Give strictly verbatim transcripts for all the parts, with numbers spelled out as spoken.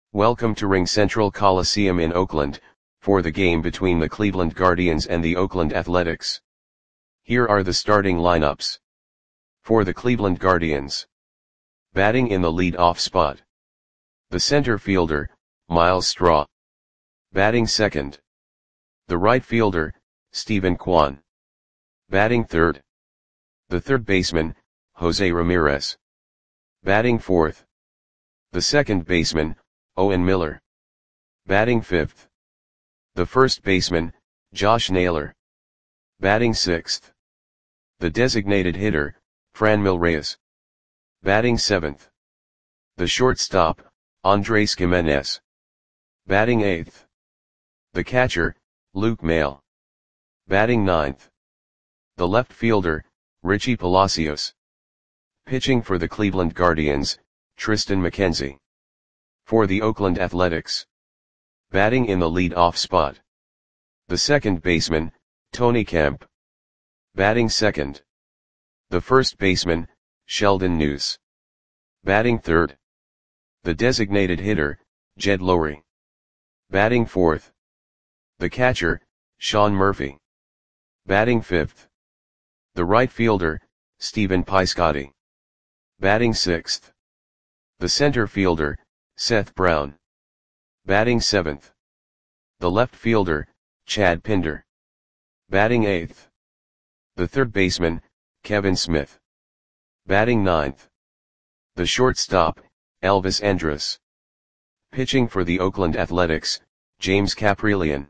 Welcome to RingCentral Coliseum in Oakland, for the game between the Cleveland Guardians and the Oakland Athletics. Here are the starting lineups. For the Cleveland Guardians. Batting in the lead-off spot. The center fielder, Myles Straw. Batting second. The right fielder, Steven Kwan. Batting third. The third baseman, Jose Ramirez. Batting fourth. The second baseman, Owen Miller. Batting fifth. The first baseman, Josh Naylor. Batting sixth. The designated hitter, Franmil Reyes. Batting seventh. The shortstop, Andres Gimenez. Batting eighth. The catcher, Luke Maile. Batting ninth. The left fielder, Richie Palacios. Pitching for the Cleveland Guardians, Triston McKenzie. For the Oakland Athletics. Batting in the lead-off spot. The second baseman, Tony Kemp. Batting second. The first baseman, Sheldon Neuse. Batting third. The designated hitter, Jed Lowrie. Batting fourth. The catcher, Sean Murphy. Batting fifth. The right fielder, Stephen Piscotty. Batting sixth. The center fielder, Seth Brown. Batting seventh. The left fielder, Chad Pinder. Batting eighth. The third baseman, Kevin Smith. Batting ninth. The shortstop, Elvis Andrus. Pitching for the Oakland Athletics, James Kaprielian.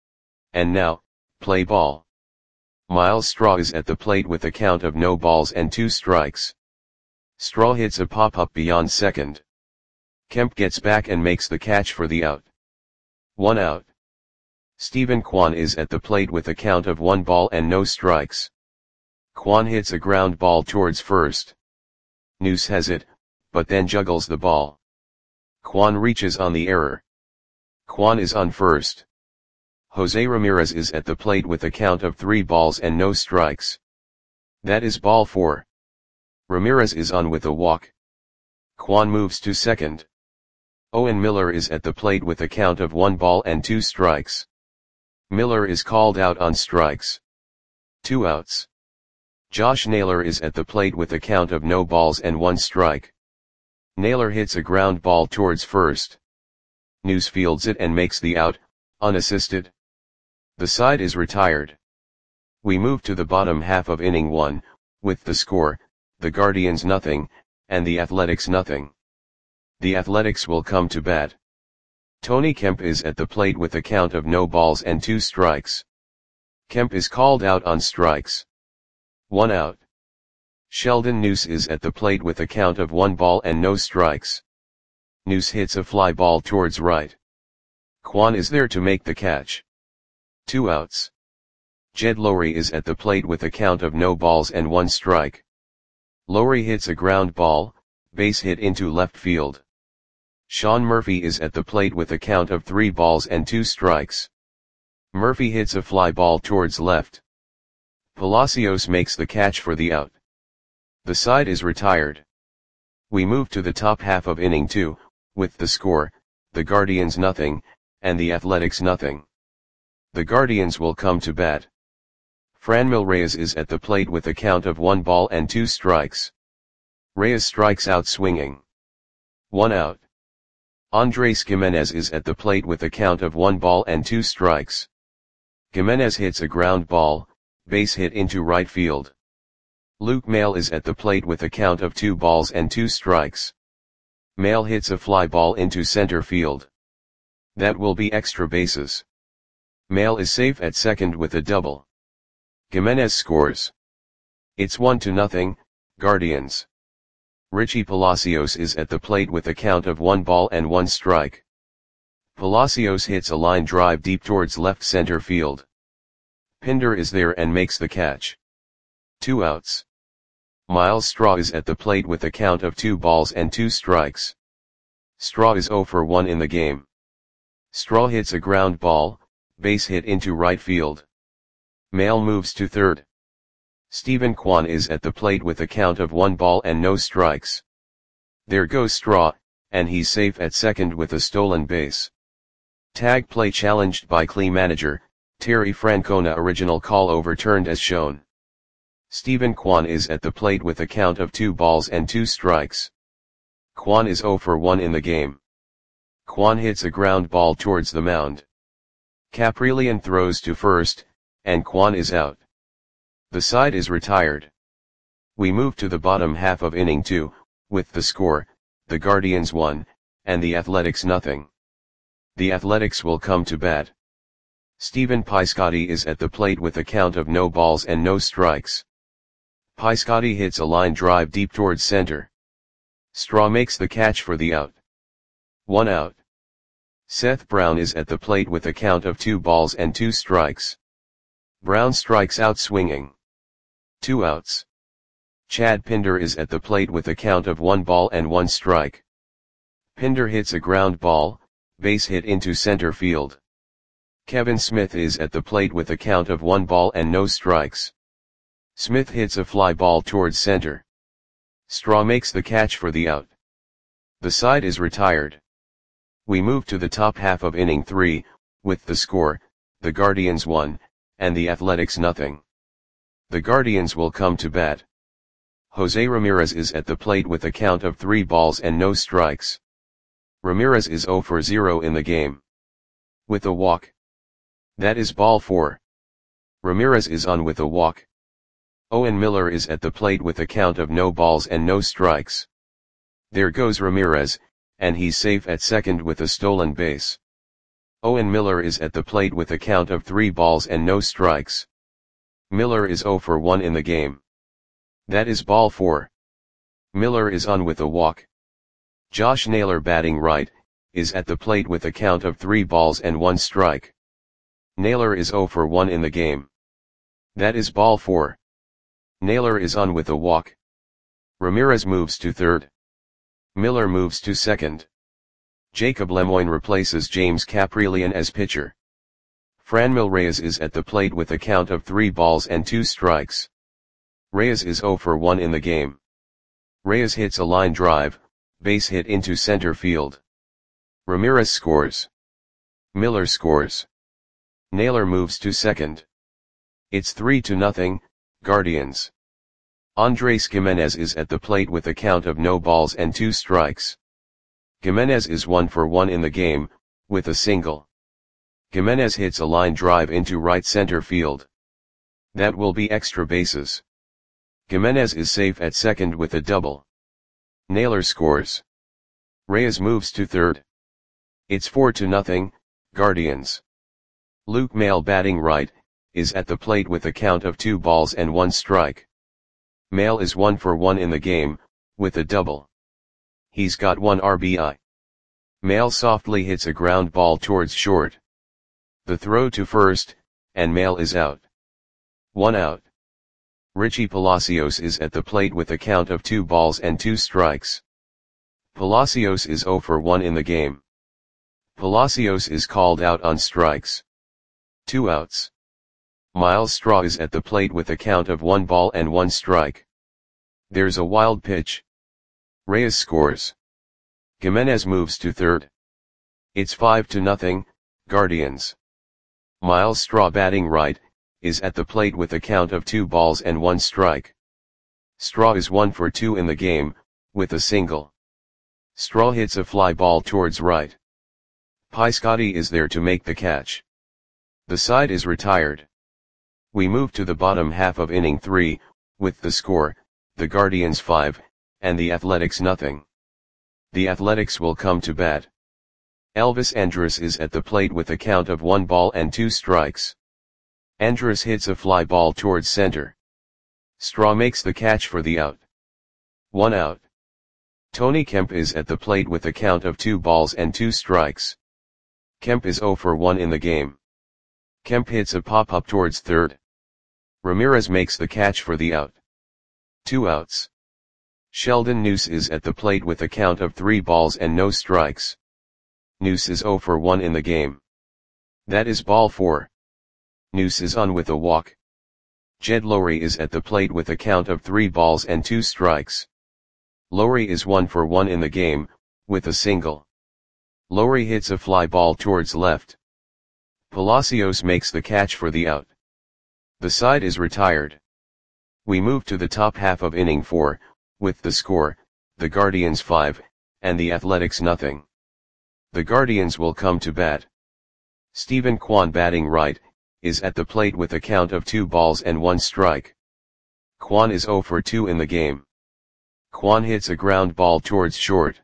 And now, play ball. Myles Straw is at the plate with a count of no balls and two strikes. Straw hits a pop-up beyond second. Kemp gets back and makes the catch for the out. One out. Steven Kwan is at the plate with a count of one ball and no strikes. Kwan hits a ground ball towards first. Neuse has it, but then juggles the ball. Kwan reaches on the error. Kwan is on first. Jose Ramirez is at the plate with a count of three balls and no strikes. That is ball four. Ramirez is on with a walk. Kwan moves to second. Owen Miller is at the plate with a count of one ball and two strikes. Miller is called out on strikes. Two outs. Josh Naylor is at the plate with a count of no balls and one strike. Naylor hits a ground ball towards first. Neuse fields it and makes the out, unassisted. The side is retired. We move to the bottom half of inning one, with the score, the Guardians nothing, and the Athletics nothing. The Athletics will come to bat. Tony Kemp is at the plate with a count of no balls and two strikes. Kemp is called out on strikes. One out. Sheldon Neuse is at the plate with a count of one ball and no strikes. Neuse hits a fly ball towards right. Kwan is there to make the catch. Two outs. Jed Lowrie is at the plate with a count of no balls and one strike. Lowrie hits a ground ball, base hit into left field. Sean Murphy is at the plate with a count of three balls and two strikes. Murphy hits a fly ball towards left. Palacios makes the catch for the out. The side is retired. We move to the top half of inning two, with the score, the Guardians nothing, and the Athletics nothing. The Guardians will come to bat. Franmil Reyes is at the plate with a count of one ball and two strikes. Reyes strikes out swinging. One out. Andres Gimenez is at the plate with a count of one ball and two strikes. Gimenez hits a ground ball, base hit into right field. Luke Maile is at the plate with a count of two balls and two strikes. Maile hits a fly ball into center field. That will be extra bases. Maile is safe at second with a double. Gimenez scores. It's one to nothing, Guardians. Richie Palacios is at the plate with a count of one ball and one strike. Palacios hits a line drive deep towards left center field. Pinder is there and makes the catch. Two outs. Myles Straw is at the plate with a count of two balls and two strikes. Straw is zero for one in the game. Straw hits a ground ball, base hit into right field. Maile moves to third. Steven Kwan is at the plate with a count of one ball and no strikes. There goes Straw, and he's safe at second with a stolen base. Tag play challenged by Cle manager, Terry Francona. Original call overturned as shown. Stephen Kwan is at the plate with a count of two balls and two strikes. Kwan is zero for one in the game. Kwan hits a ground ball towards the mound. Caprillion throws to first, and Kwan is out. The side is retired. We move to the bottom half of inning two, with the score, the Guardians one, and the Athletics nothing. The Athletics will come to bat. Stephen Piscotty is at the plate with a count of no balls and no strikes. Piscotty hits a line drive deep towards center. Straw makes the catch for the out. One out. Seth Brown is at the plate with a count of two balls and two strikes. Brown strikes out swinging. Two outs. Chad Pinder is at the plate with a count of one ball and one strike. Pinder hits a ground ball, base hit into center field. Kevin Smith is at the plate with a count of one ball and no strikes. Smith hits a fly ball towards center. Straw makes the catch for the out. The side is retired. We move to the top half of inning three, with the score, the Guardians one, and the Athletics nothing. The Guardians will come to bat. Jose Ramirez is at the plate with a count of three balls and no strikes. Ramirez is zero for zero in the game. With a walk. That is ball four. Ramirez is on with a walk. Owen Miller is at the plate with a count of no balls and no strikes. There goes Ramirez, and he's safe at second with a stolen base. Owen Miller is at the plate with a count of three balls and no strikes. Miller is zero for one in the game. That is ball four. Miller is on with a walk. Josh Naylor, batting right, is at the plate with a count of three balls and one strike. Naylor is zero for one in the game. That is ball four. Naylor is on with a walk. Ramirez moves to third. Miller moves to second. Jacob Lemoine replaces James Caprillion as pitcher. Franmil Reyes is at the plate with a count of three balls and two strikes. Reyes is zero for one in the game. Reyes hits a line drive, base hit into center field. Ramirez scores. Miller scores. Naylor moves to second. It's three to nothing, Guardians. Andres Gimenez is at the plate with a count of no balls and two strikes. Gimenez is one for one in the game, with a single. Gimenez hits a line drive into right center field. That will be extra bases. Gimenez is safe at second with a double. Naylor scores. Reyes moves to third. It's four to nothing, Guardians. Luke Maile, batting right, is at the plate with a count of two balls and one strike. Maile is one for one in the game, with a double. He's got one R B I. Maile softly hits a ground ball towards short. The throw to first, and Maile is out. One out. Richie Palacios is at the plate with a count of two balls and two strikes. Palacios is zero for one in the game. Palacios is called out on strikes. Two outs. Miles Straw is at the plate with a count of one ball and one strike. There's a wild pitch. Reyes scores. Gimenez moves to third. It's five to nothing, Guardians. Miles Straw, batting right, is at the plate with a count of two balls and one strike. Straw is one for two in the game, with a single. Straw hits a fly ball towards right. Piscotty is there to make the catch. The side is retired. We move to the bottom half of inning three, with the score, the Guardians five, and the Athletics nothing. The Athletics will come to bat. Elvis Andrus is at the plate with a count of one ball and two strikes. Andrus hits a fly ball towards center. Straw makes the catch for the out. One out. Tony Kemp is at the plate with a count of two balls and two strikes. Kemp is zero for one in the game. Kemp hits a pop-up towards third. Ramirez makes the catch for the out. Two outs. Sheldon Neuse is at the plate with a count of three balls and no strikes. Neuse is zero for one in the game. That is ball four. Neuse is on with a walk. Jed Lowry is at the plate with a count of three balls and two strikes. Lowry is one for one in the game, with a single. Lowry hits a fly ball towards left. Palacios makes the catch for the out. The side is retired. We move to the top half of inning four, with the score, the Guardians five, and the Athletics nothing. The Guardians will come to bat. Stephen Kwan, batting right, is at the plate with a count of two balls and one strike. Kwan is oh for two in the game. Kwan hits a ground ball towards short.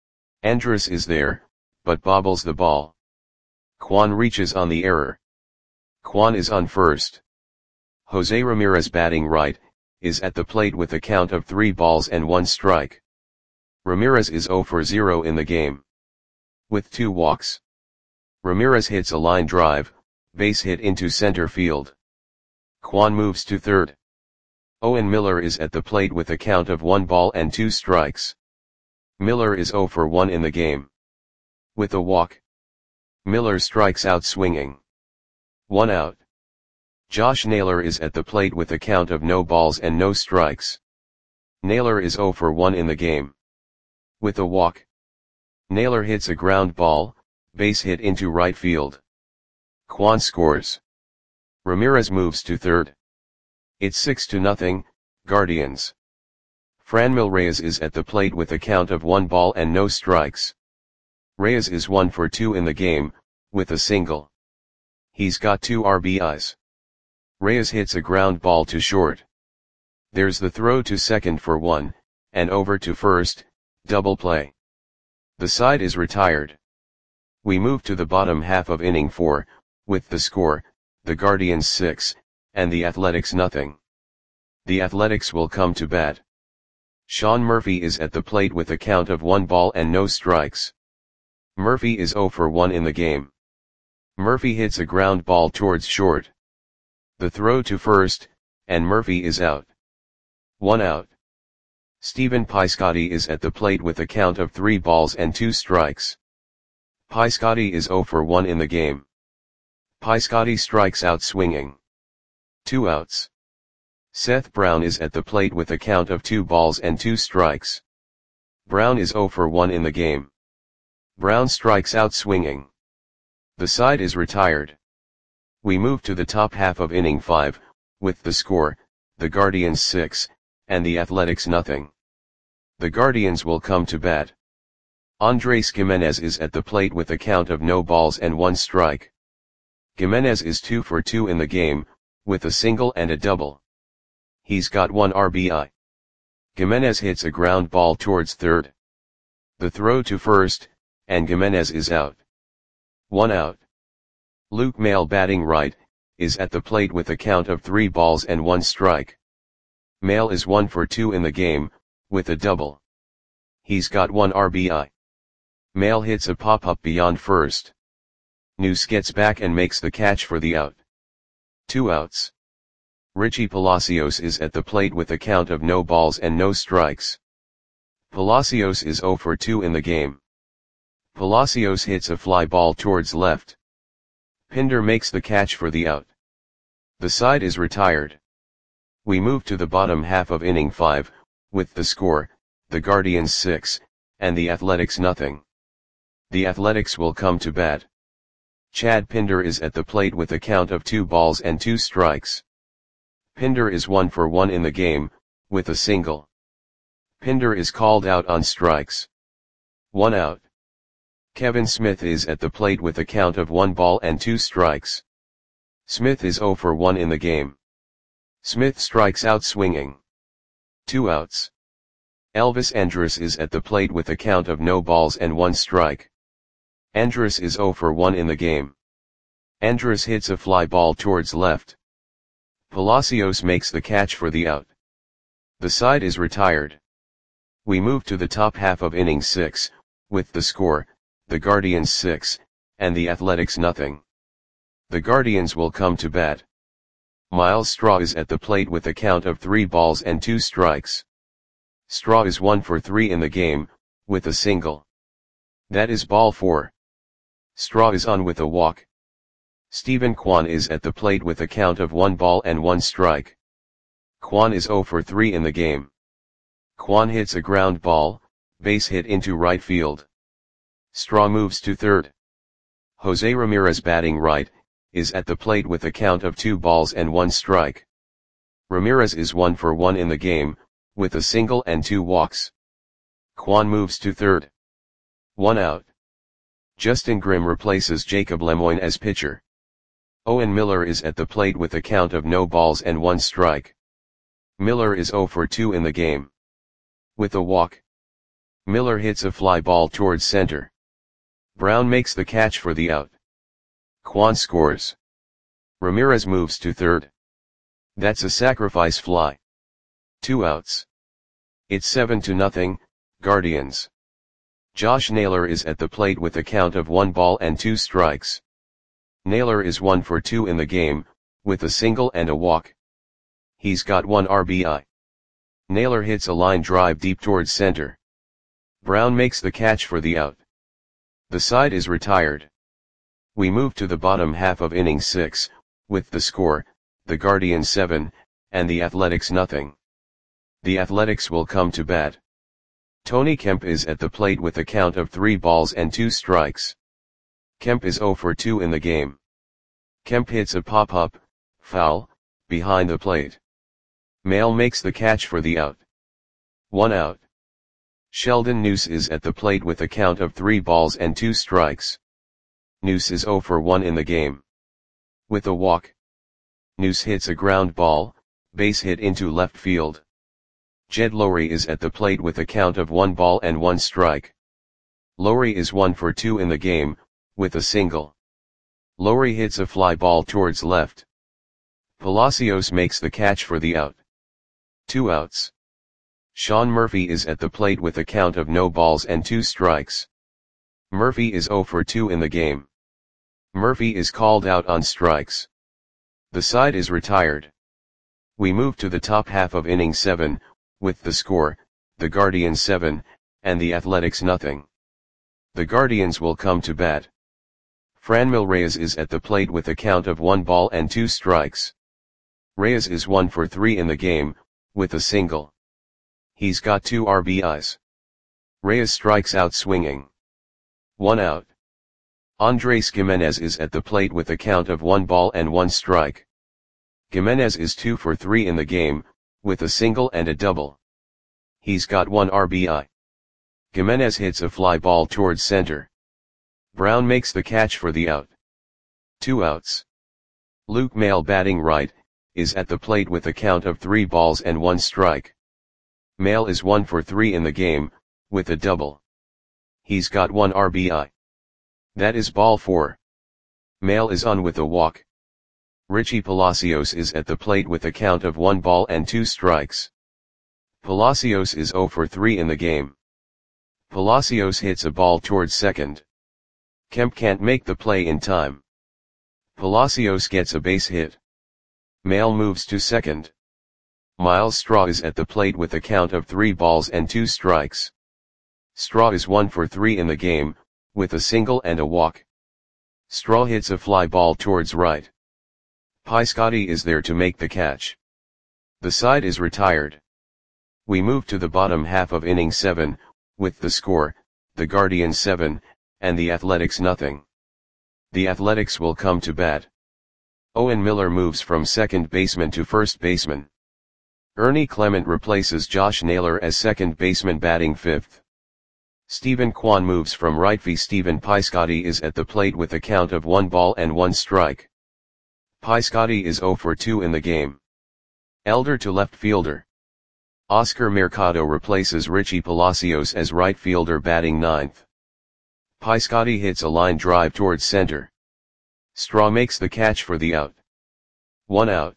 Andrus is there, but bobbles the ball. Kwan reaches on the error. Kwan is on first. Jose Ramirez, batting right, is at the plate with a count of three balls and one strike. Ramirez is oh for zero in the game. With two walks. Ramirez hits a line drive, base hit into center field. Kwan moves to third. Owen Miller is at the plate with a count of one ball and two strikes. Miller is oh for one in the game. With a walk. Miller strikes out swinging. One out. Josh Naylor is at the plate with a count of no balls and no strikes. Naylor is oh for one in the game. With a walk. Naylor hits a ground ball, base hit into right field. Kwan scores. Ramirez moves to third. It's six to nothing, Guardians. Franmil Reyes is at the plate with a count of one ball and no strikes. Reyes is one for two in the game, with a single. He's got two R B Is. Reyes hits a ground ball to short. There's the throw to second for one, and over to first, double play. The side is retired. We move to the bottom half of inning four, with the score, the Guardians six, and the Athletics nothing. The Athletics will come to bat. Sean Murphy is at the plate with a count of one ball and no strikes. Murphy is oh for one in the game. Murphy hits a ground ball towards short. The throw to first, and Murphy is out. One out. Stephen Piscotty is at the plate with a count of three balls and two strikes. Piscotty is oh for one in the game. Piscotty strikes out swinging. Two outs. Seth Brown is at the plate with a count of two balls and two strikes. Brown is oh for one in the game. Brown strikes out swinging. The side is retired. We move to the top half of inning five, with the score, the Guardians six, and the Athletics nothing. The Guardians will come to bat. Andres Gimenez is at the plate with a count of no balls and one strike. Gimenez is two for two in the game, with a single and a double. He's got one R B I. Gimenez hits a ground ball towards third. The throw to first, and Gimenez is out. One out. Luke Maile, batting right, is at the plate with a count of three balls and one strike. Maile is one for two in the game, with a double. He's got one R B I. Maile hits a pop-up beyond first. Noose gets back and makes the catch for the out. Two outs. Richie Palacios is at the plate with a count of no balls and no strikes. Palacios is oh for two in the game. Palacios hits a fly ball towards left. Pinder makes the catch for the out. The side is retired. We move to the bottom half of inning five, with the score, the Guardians six, and the Athletics nothing. The Athletics will come to bat. Chad Pinder is at the plate with a count of two balls and two strikes. Pinder is one for one in the game, with a single. Pinder is called out on strikes. One out. Kevin Smith is at the plate with a count of one ball and two strikes. Smith is oh for one in the game. Smith strikes out swinging. Two outs. Elvis Andrus is at the plate with a count of no balls and one strike. Andrus is oh for one in the game. Andrus hits a fly ball towards left. Palacios makes the catch for the out. The side is retired. We move to the top half of inning six, with the score, the Guardians six, and the Athletics nothing. The Guardians will come to bat. Miles Straw is at the plate with a count of three balls and two strikes. Straw is one for three in the game, with a single. That is ball four. Straw is on with a walk. Stephen Kwan is at the plate with a count of one ball and one strike. Kwan is oh for three in the game. Kwan hits a ground ball, base hit into right field. Straw moves to third. Jose Ramirez, batting right, is at the plate with a count of two balls and one strike. Ramirez is one for one in the game, with a single and two walks. Kwan moves to third. One out. Justin Grimm replaces Jacob Lemoine as pitcher. Owen Miller is at the plate with a count of no balls and one strike. Miller is zero for two in the game. With a walk, Miller hits a fly ball towards center. Brown makes the catch for the out. Kwan scores. Ramirez moves to third. That's a sacrifice fly. Two outs. It's seven to nothing, Guardians. Josh Naylor is at the plate with a count of one ball and two strikes. Naylor is one for two in the game, with a single and a walk. He's got one R B I. Naylor hits a line drive deep towards center. Brown makes the catch for the out. The side is retired. We move to the bottom half of inning six, with the score, the Guardians seven, and the Athletics nothing. The Athletics will come to bat. Tony Kemp is at the plate with a count of three balls and two strikes. Kemp is zero for two in the game. Kemp hits a pop-up, foul, behind the plate. Maile makes the catch for the out. One out. Sheldon Neuse is at the plate with a count of three balls and two strikes. Neuse is zero for one in the game. With a walk, Neuse hits a ground ball, base hit into left field. Jed Lowrie is at the plate with a count of one ball and one strike. Lowrie is one for two in the game, with a single. Lowrie hits a fly ball towards left. Palacios makes the catch for the out. Two outs. Sean Murphy is at the plate with a count of no balls and two strikes. Murphy is zero for two in the game. Murphy is called out on strikes. The side is retired. We move to the top half of inning seven, with the score, the Guardians seven, and the Athletics nothing. The Guardians will come to bat. Franmil Reyes is at the plate with a count of one ball and two strikes. Reyes is one for three in the game, with a single. He's got two R B Is. Reyes strikes out swinging. One out. Andres Gimenez is at the plate with a count of one ball and one strike. Gimenez is two for three in the game, with a single and a double. He's got one R B I. Gimenez hits a fly ball towards center. Brown makes the catch for the out. Two outs. Luke Maile, batting right, is at the plate with a count of three balls and one strike. Maile is one for three in the game, with a double. He's got one R B I. That is ball four. Maile is on with a walk. Richie Palacios is at the plate with a count of one ball and two strikes. Palacios is zero for three in the game. Palacios hits a ball towards second. Kemp can't make the play in time. Palacios gets a base hit. Maile moves to second. Miles Straw is at the plate with a count of three balls and two strikes. Straw is one for three in the game, with a single and a walk. Straw hits a fly ball towards right. Piscotty is there to make the catch. The side is retired. We move to the bottom half of inning seven, with the score, the Guardians seven, and the Athletics nothing. The Athletics will come to bat. Owen Miller moves from second baseman to first baseman. Ernie Clement replaces Josh Naylor as second baseman, batting fifth. Stephen Kwan moves from right field. Stephen Piscotty is at the plate with a count of one ball and one strike. Piscotty is zero for two in the game. Elder to left fielder. Oscar Mercado replaces Richie Palacios as right fielder, batting ninth. Piscotty hits a line drive towards center. Straw makes the catch for the out. One out.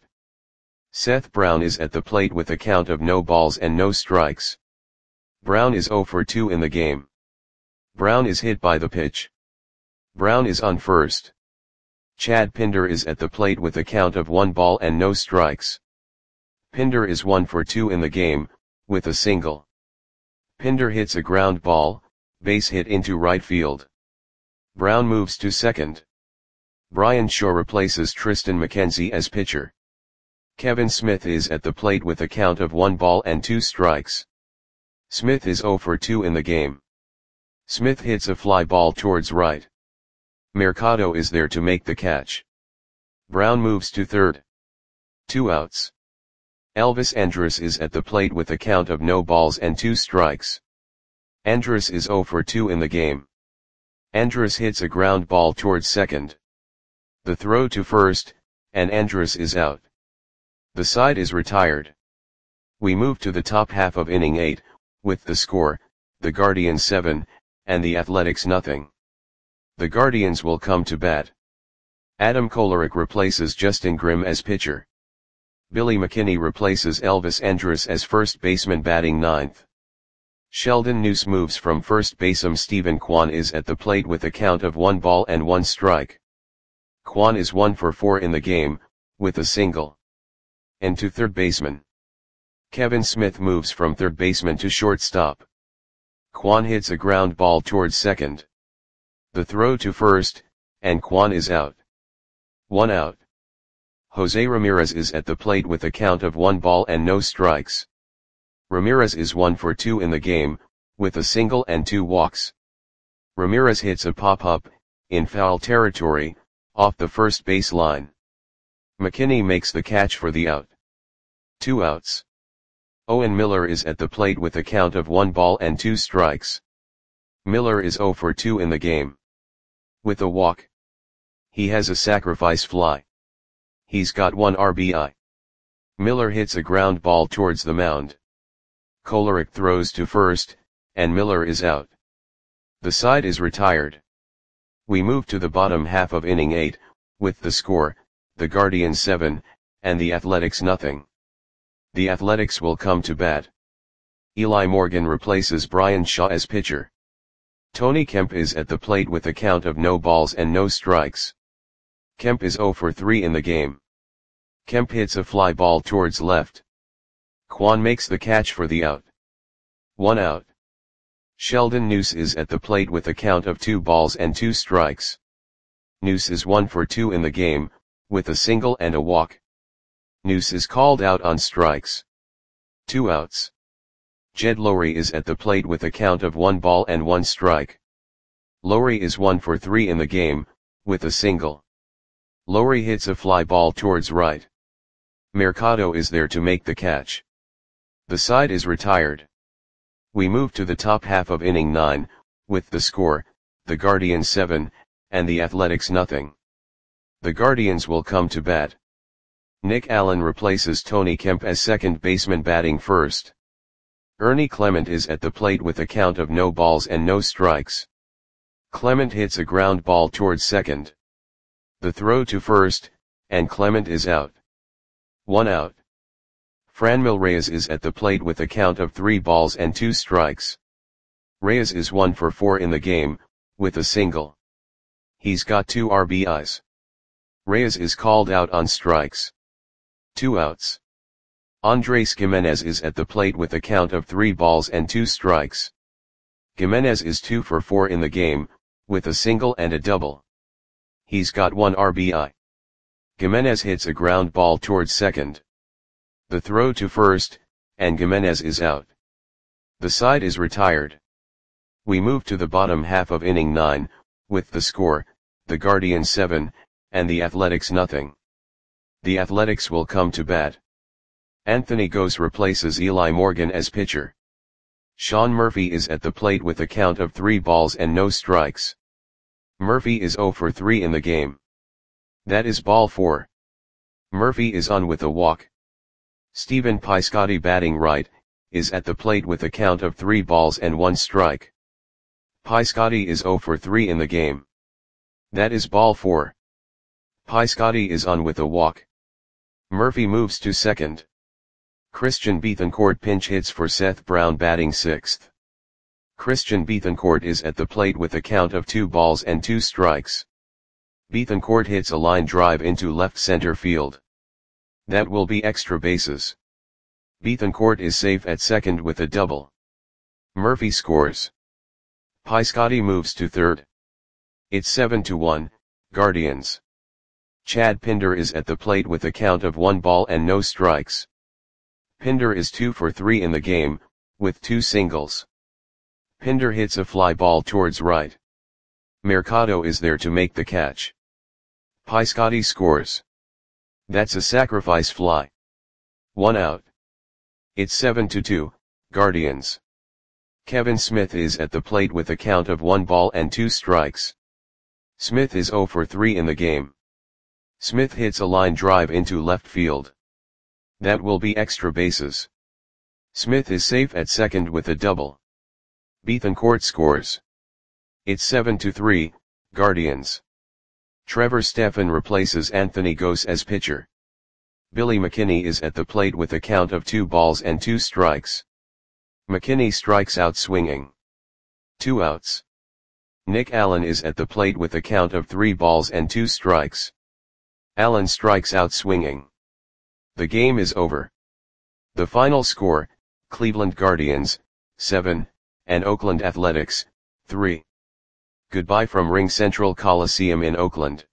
Seth Brown is at the plate with a count of no balls and no strikes. Brown is zero for two in the game. Brown is hit by the pitch. Brown is on first. Chad Pinder is at the plate with a count of one ball and no strikes. Pinder is one for two in the game, with a single. Pinder hits a ground ball, base hit into right field. Brown moves to second. Brian Shaw replaces Tristan McKenzie as pitcher. Kevin Smith is at the plate with a count of one ball and two strikes. Smith is zero for two in the game. Smith hits a fly ball towards right. Mercado is there to make the catch. Brown moves to third. Two outs. Elvis Andrus is at the plate with a count of no balls and two strikes. Andrus is zero for two in the game. Andrus hits a ground ball towards second. The throw to first, and Andrus is out. The side is retired. We move to the top half of inning eight, with the score, the Guardians seven, and the Athletics nothing. The Guardians will come to bat. Adam Kolarek replaces Justin Grimm as pitcher. Billy McKinney replaces Elvis Andrus as first baseman batting ninth. Sheldon Neuse moves from first baseman. Stephen Kwan is at the plate with a count of one ball and one strike. Kwan is one for four in the game, with a single. And to third baseman. Kevin Smith moves from third baseman to shortstop. Kwan hits a ground ball towards second. The throw to first, and Kwan is out. One out. Jose Ramirez is at the plate with a count of one ball and no strikes. Ramirez is one for two in the game, with a single and two walks. Ramirez hits a pop-up, in foul territory, off the first base line. McKinney makes the catch for the out. Two outs. Owen Miller is at the plate with a count of one ball and two strikes. Miller is zero for two in the game. With a walk. He has a sacrifice fly. He's got one R B I. Miller hits a ground ball towards the mound. Kolarek throws to first, and Miller is out. The side is retired. We move to the bottom half of inning eight, with the score, the Guardians seven, and the Athletics nothing. The Athletics will come to bat. Eli Morgan replaces Brian Shaw as pitcher. Tony Kemp is at the plate with a count of no balls and no strikes. Kemp is zero for three in the game. Kemp hits a fly ball towards left. Kwan makes the catch for the out. One out. Sheldon Neuse is at the plate with a count of two balls and two strikes. Neuse is one for two in the game, with a single and a walk. Neuse is called out on strikes. Two outs. Jed Lowrie is at the plate with a count of one ball and one strike. Lowrie is one for three in the game, with a single. Lowrie hits a fly ball towards right. Mercado is there to make the catch. The side is retired. We move to the top half of inning nine, with the score, the Guardians seven, and the Athletics nothing. The Guardians will come to bat. Nick Allen replaces Tony Kemp as second baseman batting first. Ernie Clement is at the plate with a count of no balls and no strikes. Clement hits a ground ball towards second. The throw to first, and Clement is out. One out. Franmil Reyes is at the plate with a count of three balls and two strikes. Reyes is one for four in the game, with a single. He's got two R B Is. Reyes is called out on strikes. Two outs. Andres Gimenez is at the plate with a count of three balls and two strikes. Gimenez is two for four in the game, with a single and a double. He's got one R B I. Gimenez hits a ground ball towards second. The throw to first, and Gimenez is out. The side is retired. We move to the bottom half of inning nine, with the score, the Guardians seven, and the Athletics nothing. The Athletics will come to bat. Anthony Gose replaces Eli Morgan as pitcher. Sean Murphy is at the plate with a count of three balls and no strikes. Murphy is zero for three in the game. That is ball four. Murphy is on with a walk. Stephen Piscotty batting right, is at the plate with a count of three balls and one strike. Piscotty is zero for three in the game. That is ball four. Piscotty is on with a walk. Murphy moves to second. Christian Bethancourt pinch hits for Seth Brown batting sixth. Christian Bethancourt is at the plate with a count of two balls and two strikes. Bethancourt hits a line drive into left center field. That will be extra bases. Bethancourt is safe at second with a double. Murphy scores. Piscotty moves to third. It's seven to one, Guardians. Chad Pinder is at the plate with a count of one ball and no strikes. Pinder is two for three in the game, with two singles. Pinder hits a fly ball towards right. Mercado is there to make the catch. Piscotti scores. That's a sacrifice fly. One out. It's seven to two, Guardians. Kevin Smith is at the plate with a count of one ball and two strikes. Smith is zero for three in the game. Smith hits a line drive into left field. That will be extra bases. Smith is safe at second with a double. Bethancourt scores. It's seven to three, Guardians. Trevor Stephan replaces Anthony Gose as pitcher. Billy McKinney is at the plate with a count of two balls and two strikes. McKinney strikes out swinging. Two outs. Nick Allen is at the plate with a count of three balls and two strikes. Allen strikes out swinging. The game is over. The final score, Cleveland Guardians, seven, and Oakland Athletics, three. Goodbye from Ring Central Coliseum in Oakland.